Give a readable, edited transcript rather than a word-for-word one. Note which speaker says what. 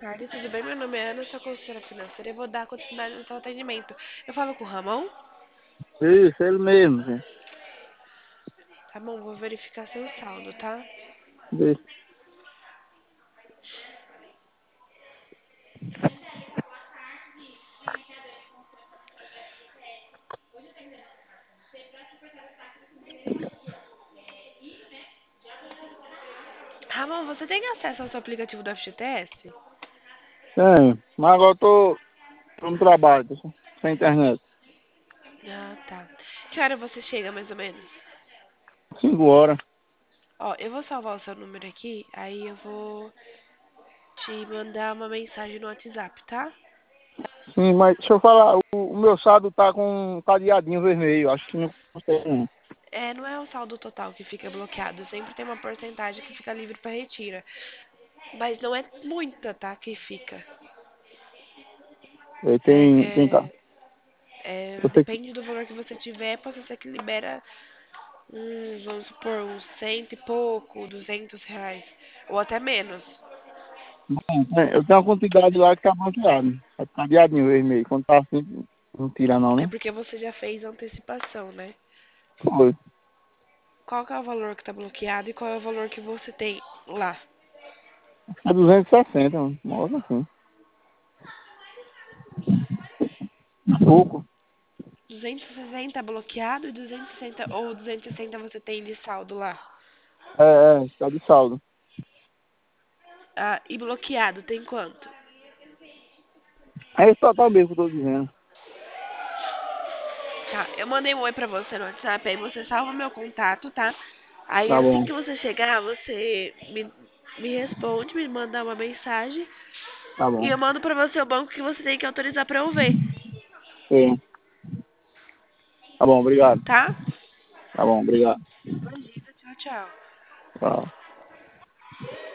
Speaker 1: tarde, tudo bem? Meu nome é Ana, sou consultora financeira e vou dar continuidade no seu atendimento. Eu falo com o Ramon?
Speaker 2: Isso, ele mesmo, gente.
Speaker 1: Ramon, vou verificar seu saldo, tá?
Speaker 2: Vê.
Speaker 1: Ramon, você tem acesso ao seu aplicativo do FGTS?
Speaker 2: Tem, mas agora tô no trabalho, tô sem internet.
Speaker 1: Ah, tá. Que hora você chega, mais ou menos?
Speaker 2: 5 horas.
Speaker 1: Ó, eu vou salvar o seu número aqui, aí eu vou te mandar uma mensagem no WhatsApp, tá?
Speaker 2: Sim, mas deixa eu falar, o meu saldo tá com um cadeadinho vermelho, acho que não consegue não.
Speaker 1: É, não é o saldo total que fica bloqueado, sempre tem uma porcentagem que fica livre para retira. Mas não é muita, tá? Que fica. É,
Speaker 2: Tem cá. Eu sei que
Speaker 1: depende do valor que você tiver, pode ser que libera vamos supor, uns cento e pouco, R$ 200. Ou até menos.
Speaker 2: eu tenho uma quantidade lá que tá bloqueado. Tá cadeadinho vermelho. Quando tá assim, não tira não,
Speaker 1: É
Speaker 2: né?
Speaker 1: porque você já fez antecipação, né?
Speaker 2: Foi.
Speaker 1: Qual que é o valor que tá bloqueado e qual é o valor que você tem lá?
Speaker 2: É 260, mano. Nossa, assim. Pouco.
Speaker 1: 260 bloqueado e 260 ou 260 você tem de saldo lá.
Speaker 2: Tá de saldo.
Speaker 1: Ah, e bloqueado tem quanto?
Speaker 2: É esse total mesmo que eu tô dizendo.
Speaker 1: Tá, eu mandei um oi pra você no WhatsApp, aí você salva meu contato, tá? Aí
Speaker 2: Tá
Speaker 1: assim
Speaker 2: bom,
Speaker 1: que você chegar, você me responde, me manda uma mensagem
Speaker 2: tá
Speaker 1: e
Speaker 2: bom.
Speaker 1: eu mando pra você o banco que você tem que autorizar pra eu ver,
Speaker 2: Sim. Tá bom, obrigado.
Speaker 1: tá?
Speaker 2: Tá bom, obrigado.
Speaker 1: Imagina, tchau, tchau.
Speaker 2: Tchau.